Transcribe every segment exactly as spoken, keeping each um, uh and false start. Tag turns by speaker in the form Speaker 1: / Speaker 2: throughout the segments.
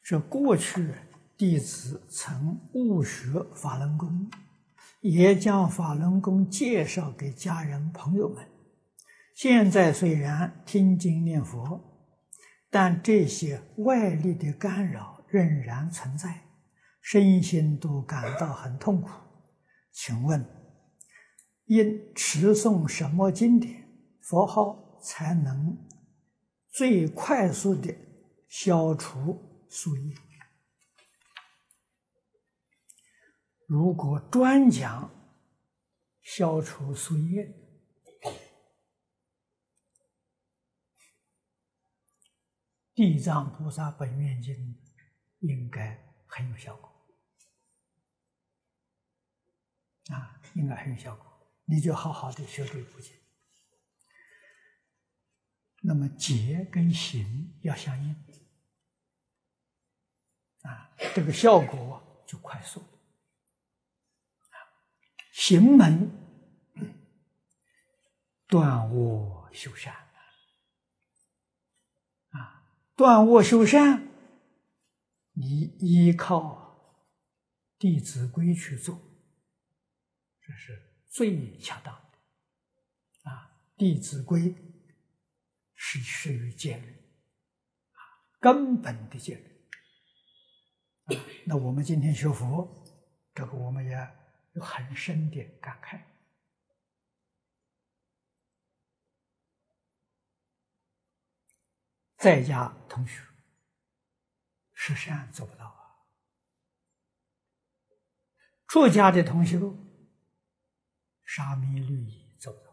Speaker 1: 是过去弟子曾误学法轮功，也将法轮功介绍给家人朋友们。现在虽然听经念佛，但这些外力的干扰仍然存在，身心都感到很痛苦。请问，应持诵什么经典、佛号才能最快速的消除宿业？如果专讲消除宿业，地藏菩萨本愿经应该很有效果啊，应该很有效果。你就好好的学这部经，那么结跟行要相应啊，这个效果就快速。行门断恶修善啊，断恶修善，你依靠《弟子规》去做，这是最恰当的啊。《弟子规》是属于戒律啊，根本的戒律啊。那我们今天学佛，这个我们也有很深的感慨。在家同学十善做不到啊，出家的同学沙弥律仪做不到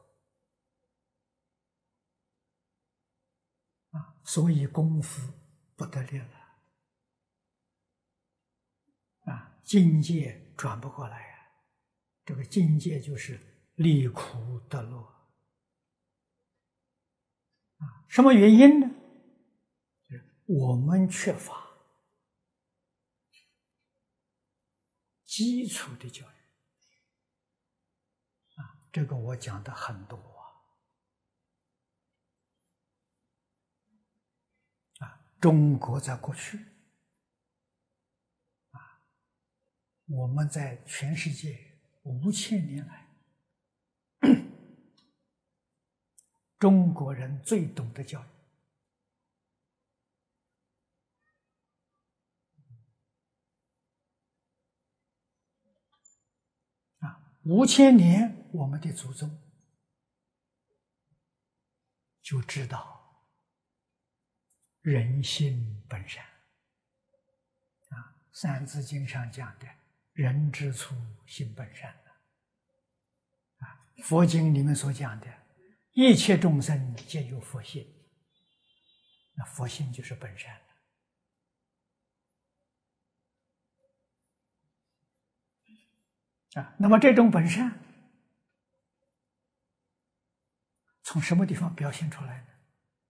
Speaker 1: 啊，所以功夫不得了了啊，境界转不过来啊。这个境界就是离苦得乐啊，什么原因呢？我们缺乏基础的教育啊，这个我讲的很多啊。啊，中国在过去啊，我们在全世界五千年来，中国人最懂得教育。五千年，我们的祖宗就知道人性本善啊，《三字经》上讲的“人之初，性本善”啊，佛经里面所讲的“一切众生皆有佛性”，那佛性就是本善。啊，那么这种本善从什么地方表现出来呢？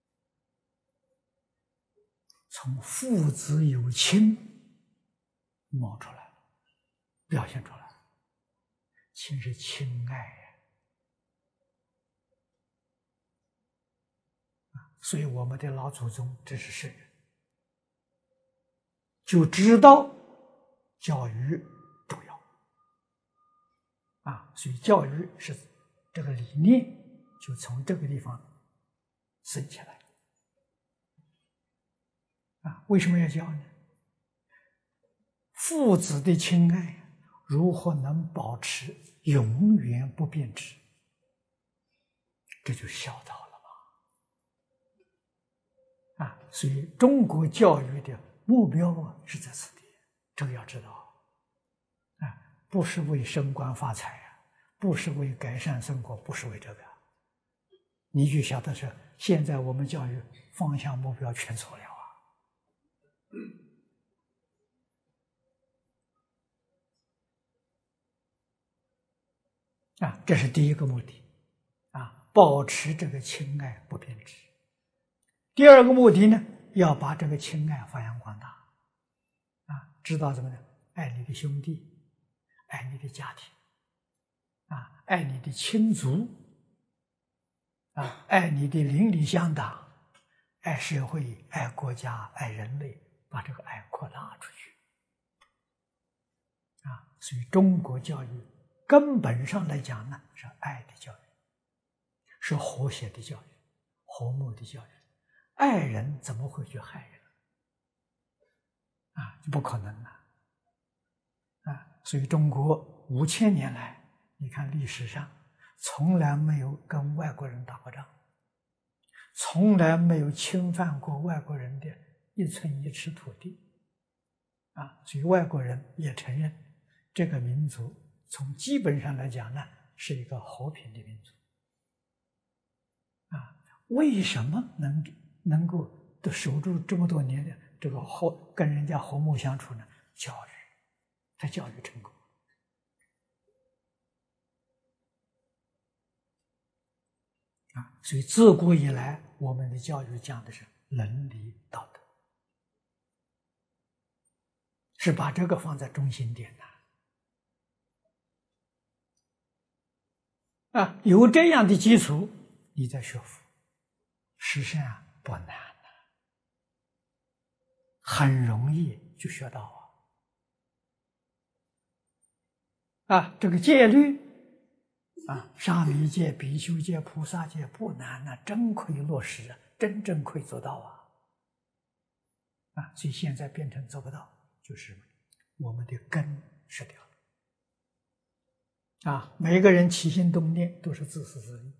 Speaker 1: 从父子有亲冒出来，表现出来。亲是亲爱呀，啊，所以我们的老祖宗这是圣人，就知道教育重要。啊，所以教育是这个理念，就从这个地方生起来。啊，为什么要教呢？父子的亲爱如何能保持永远不变质？这就孝道了嘛。啊，所以中国教育的目标啊是在此地，这个要知道。啊，不是为升官发财啊，不是为改善生活，不是为这个。你就晓得是现在我们教育方向目标全错了啊。啊，这是第一个目的啊，保持这个亲爱不变质。第二个目的呢，要把这个亲爱发扬光大啊，知道什么呢？爱你的兄弟，爱你的家庭啊，爱你的亲族啊，爱你的邻里乡党，爱社会，爱国家，爱人类， 把这个爱扩大出去。啊，所以中国教育根本上来讲呢，是爱的教育，是和谐的教育，和睦的教育。爱人怎么会去害人？啊，就不可能了。啊，所以中国五千年来，你看历史上从来没有跟外国人打过仗，从来没有侵犯过外国人的一寸一尺土地。啊，所以外国人也承认这个民族从基本上来讲呢，是一个和平的民族。啊，为什么能能够都守住这么多年的这个和跟人家和睦相处呢？教育，他教育成功。啊，所以自古以来，我们的教育讲的是伦理道德，是把这个放在中心点的。啊，有这样的基础，你再学佛，实际上不难的，很容易就学到啊。啊，这个戒律啊，沙弥戒、比丘戒、菩萨戒不难呐、啊，真可以落实啊，真正可以做到啊。啊，所以现在变成做不到，就是我们的根失掉了。啊，每个人起心动念都是自私自利。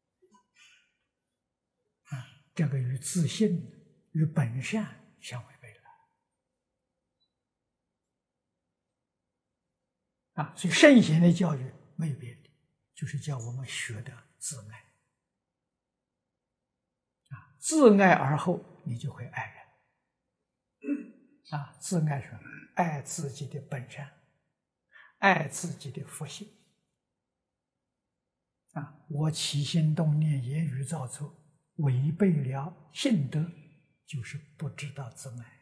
Speaker 1: 啊，这个与自信、与本善相违背了。啊，所以圣贤的教育没有别的，就是叫我们学的自爱。啊，自爱而后，你就会爱人。啊，自爱是爱自己的本善，爱自己的福性。啊，我起心动念、言语造作，违背了性德，就是不知道自爱。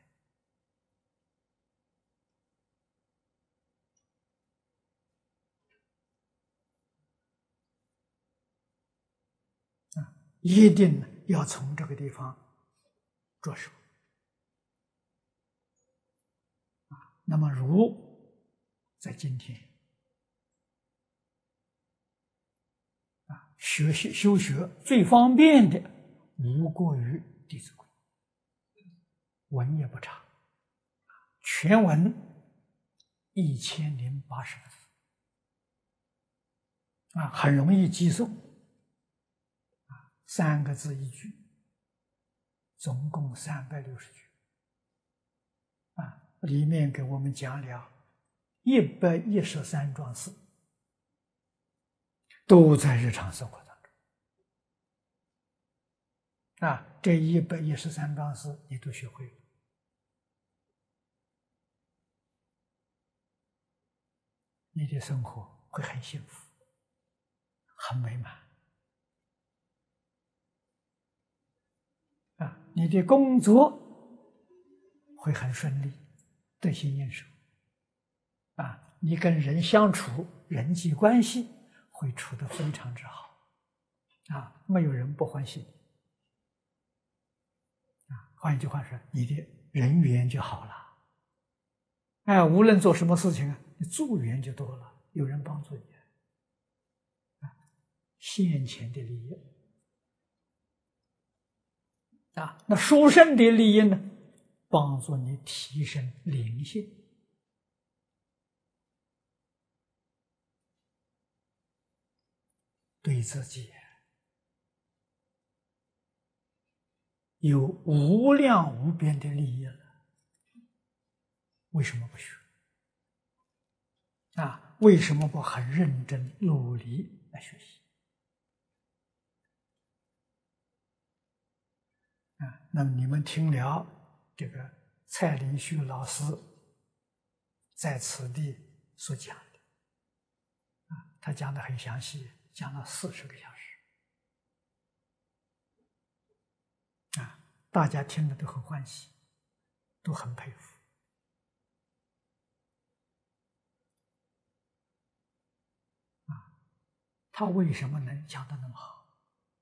Speaker 1: 啊，一定要从这个地方着手。啊，那么如在今天。学习修学最方便的，无过于《弟子规》，文也不长，全文一千零八十个字，啊，很容易记诵，啊，三个字一句，总共三百六十句，啊，里面给我们讲了一百一十三桩事。都在日常生活当中，啊，这一百一十三桩事你都学会了，你的生活会很幸福，很美满，啊，你的工作会很顺利，得心应手，啊，你跟人相处，人际关系会处得非常之好，啊，没有人不欢喜你，啊，换一句话说，你的人缘就好了，哎，无论做什么事情啊，你助缘就多了，有人帮助你，啊，现前的利益，啊，那殊胜的利益呢，帮助你提升灵性。对自己有无量无边的利益了，为什么不学？啊，为什么不很认真努力来学习？啊，那么你们听了这个蔡林旭老师在此地所讲的，啊，他讲的很详细。讲了四十个小时，啊，大家听了都很欢喜，都很佩服。啊，他为什么能讲得那么好？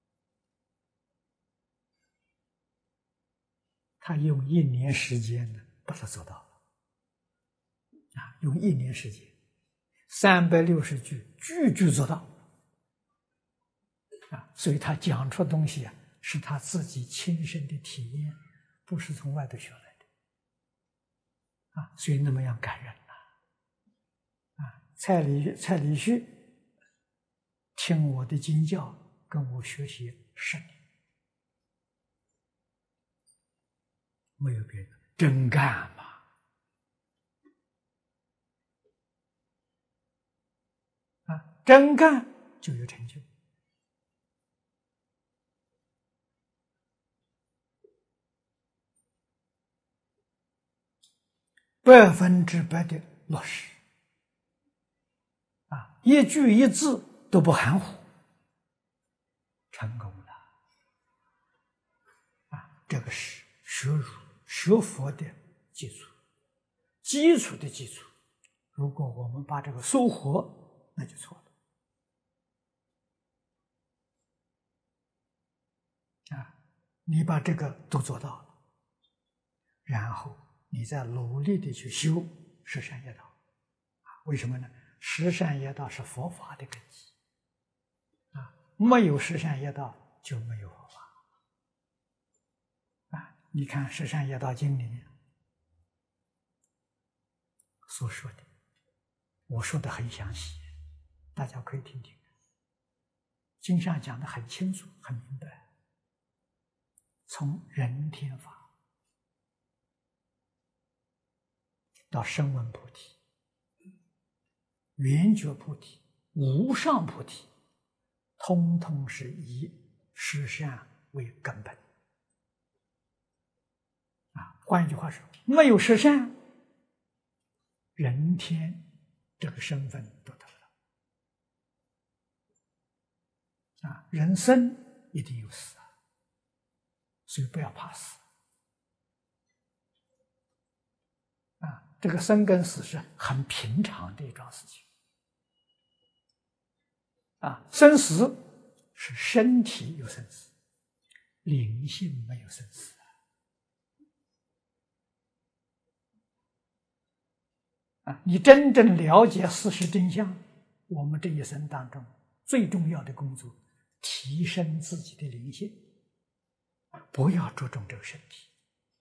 Speaker 1: 他用一年时间呢， 把它做到了啊！用一年时间，三百六十句，句句做到啊！所以他讲出的东西啊，是他自己亲身的体验，不是从外头学来的啊！所以那么样感人呐！啊，蔡礼蔡礼旭听我的经教，跟我学习十年，没有别的，真干嘛！啊，真干就有成就。百分之百的落实啊，一句一字都不含糊，成功了啊！这个是学儒学佛的基础，基础的基础。如果我们把这个收活，那就错了啊！你把这个都做到了，然后你再努力的去修十善业道啊！为什么呢？十善业道是佛法的根基啊！没有十善业道就没有佛法啊！你看《十善业道经》里面所说的，我说的很详细，大家可以听听。经上讲的很清楚、很明白，从人天法到声闻菩提、圆觉菩提、无上菩提，通通是以十善为根本啊！换一句话说，没有十善，人天这个身份都得了啊！人生一定有死啊，所以不要怕死啊！这个生跟死是很平常的一桩事情啊！生死是身体有生死，灵性没有生死啊！你真正了解事实真相，我们这一生当中最重要的工作，提升自己的灵性，不要注重这个身体，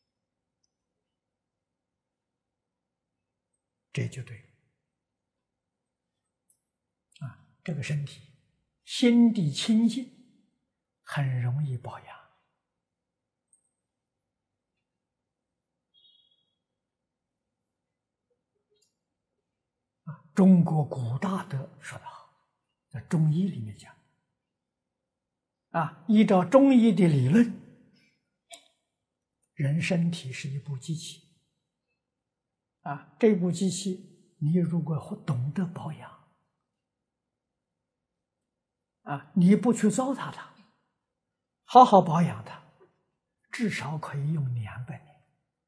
Speaker 1: 这就对了啊！这个身体心地清净，很容易保养啊！中国古大德说得好，在中医里面讲啊，依照中医的理论，人身体是一部机器啊，这部机器你如果懂得保养啊，你不去糟蹋它，好好保养它，至少可以用两百年。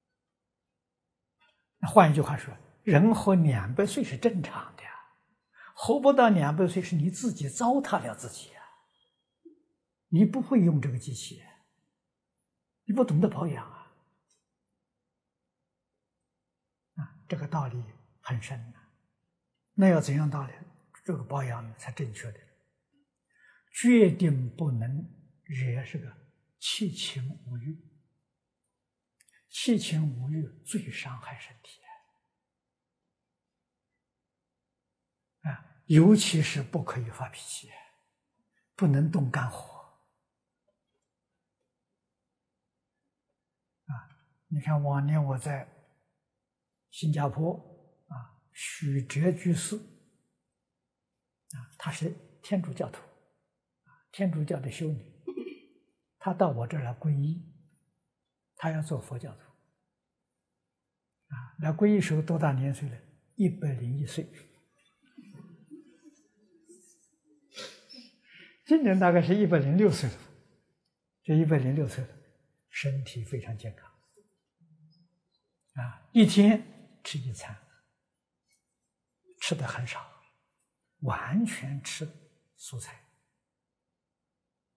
Speaker 1: 那换一句话说，人活两百岁是正常的呀，活不到两百岁是你自己糟蹋了自己呀。你不会用这个机器，你不懂得保养啊！啊，这个道理很深啊。那要怎样道理？这个保养才正确的？决定不能惹这个七情五欲，七情五欲最伤害身体啊！尤其是不可以发脾气，不能动肝火。你看，往年我在新加坡啊，许哲居士啊，他是天主教徒，天主教的修女，他到我这儿来皈依，他要做佛教徒啊，来皈依时候多大年岁了？一百零一岁，今年大概是一百零六岁了，这一百零六岁了，身体非常健康。啊，一天吃一餐，吃的很少，完全吃蔬菜。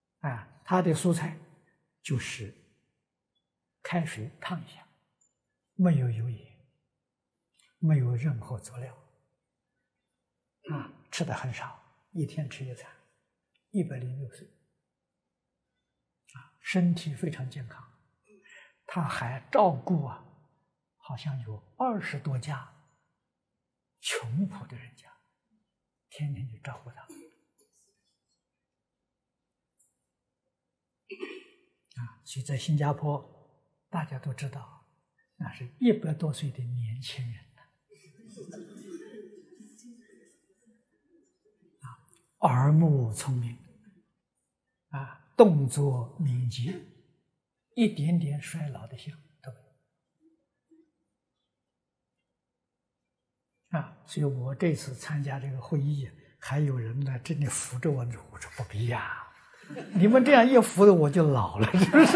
Speaker 1: 啊，他的蔬菜就是开水烫一下， 没有油盐，没有任何佐料，啊，吃的很少，一天吃一餐，一百零六岁，啊，身体非常健康。他还照顾啊，好像有二十多家穷苦的人家，天天就照顾他。啊，所以在新加坡，大家都知道，那是一百多岁的年轻人了，啊，耳目聪明，啊，动作敏捷，一点点衰老的相都没有。啊，所以我这次参加这个会议，还有人呢，真的扶着我，我说不必呀。你们这样一扶的，我就老了，是不是？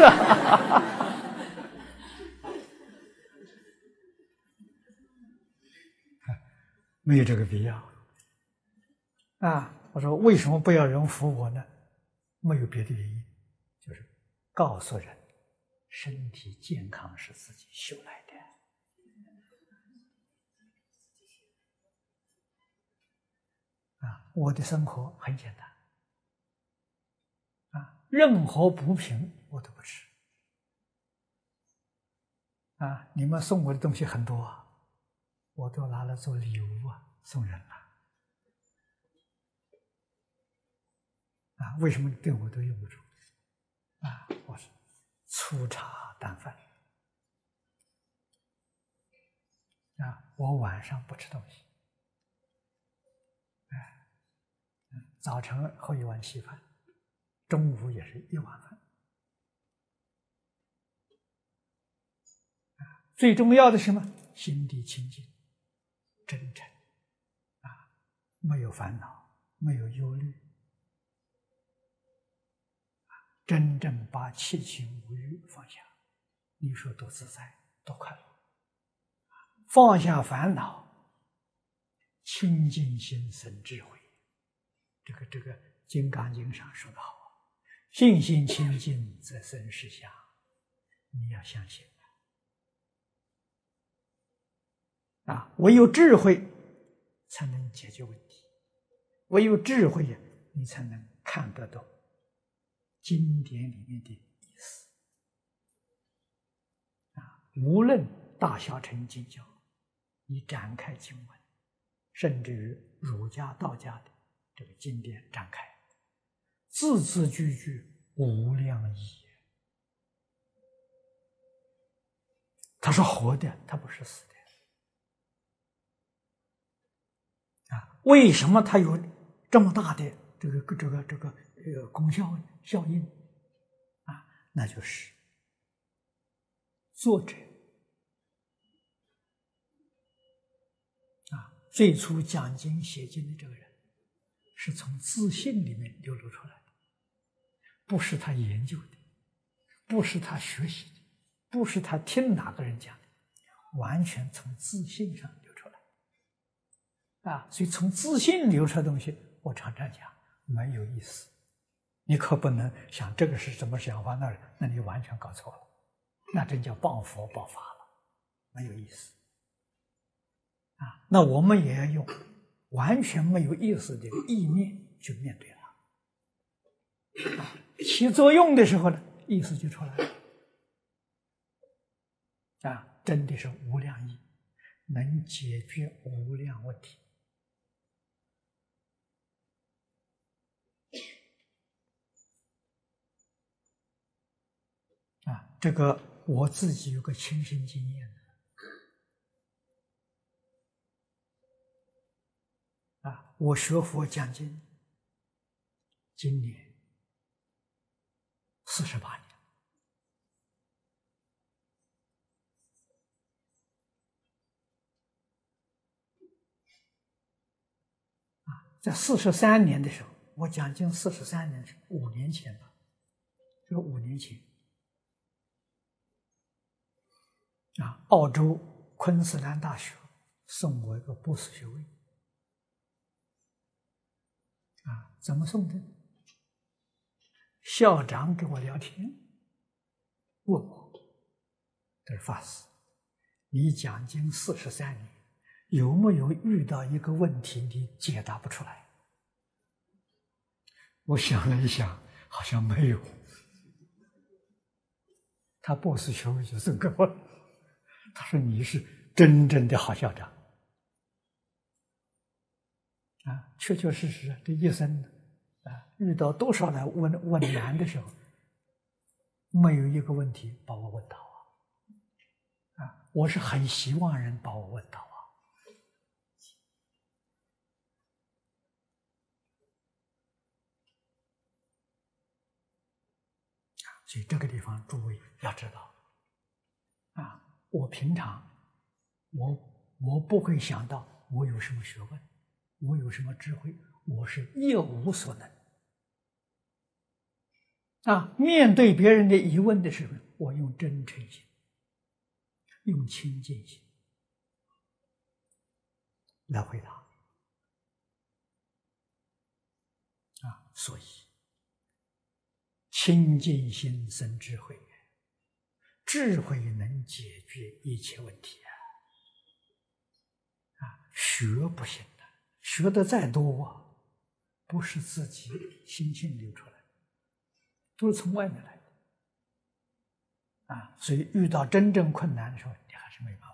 Speaker 1: 没有这个必要。啊，我说为什么不要人扶我呢？没有别的原因，就是告诉人，身体健康是自己修来的。啊，我的生活很简单。啊，任何补品我都不吃。啊，你们送我的东西很多啊，我都拿来做礼物啊，送人了。啊，为什么对我都用不着？啊，我是粗茶淡饭。啊，我晚上不吃东西。哎，早晨喝一碗稀饭，中午也是一碗饭。啊，最重要的是什么？心地清净、真诚，啊，没有烦恼，没有忧虑，真正把七情五欲放下，你说多自在，多快乐！放下烦恼，清净心生智慧。这个这个《金刚经》上说的好，信心清净则生实相，你要相信啊！唯有智慧才能解决问题，唯有智慧呀，你才能看得懂经典里面的意思啊！无论大小乘经教，你展开经文，甚至于儒家、道家的这个经典展开，字字句句无量义。它是活的，它不是死的。啊，为什么它有这么大的这个这个这个这个功效效应？啊，那就是作者啊，最初讲经写经的这个人，是从自信里面流露出来的，不是他研究的，不是他学习的，不是他听哪个人讲的，完全从自信上流出来。啊，所以从自信流出来的东西，我常常讲没有意思。你可不能想这个是什么想法，那那你完全搞错了，那真叫谤佛谤法了，没有意思。啊，那我们也要用完全没有意思的意念去面对它，啊，起作用的时候呢，意思就出来了。啊，真的是无量义，能解决无量问题。啊，这个我自己有个亲身经验。啊，我学佛讲经，今年四十八年。啊，在四十三年的时候，我讲经四十三年，五年前吧，这个五年前。啊，澳洲昆士兰大学送我一个博士学位。啊，怎么送的？校长跟我聊天，问我，这是法师， 你讲经四十三年，有没有遇到一个问题你解答不出来？我想了一想，好像没有。他博士学位就送给我了，他说你是真正的好校长啊！确确实实，这一生啊，遇到多少来问问难的时候，没有一个问题把我问到啊！啊，我是很希望人把我问到啊！所以这个地方，诸位要知道啊！我平常我我不会想到我有什么学问，我有什么智慧，我是一无所能啊！面对别人的疑问的时候，我用真诚心，用清净心来回答啊！所以清净心生智慧，智慧能解决一切问题啊！啊，学不行的，学的再多啊，不是自己心性流出来，都是从外面来的啊！所以遇到真正困难的时候，你还是没办法。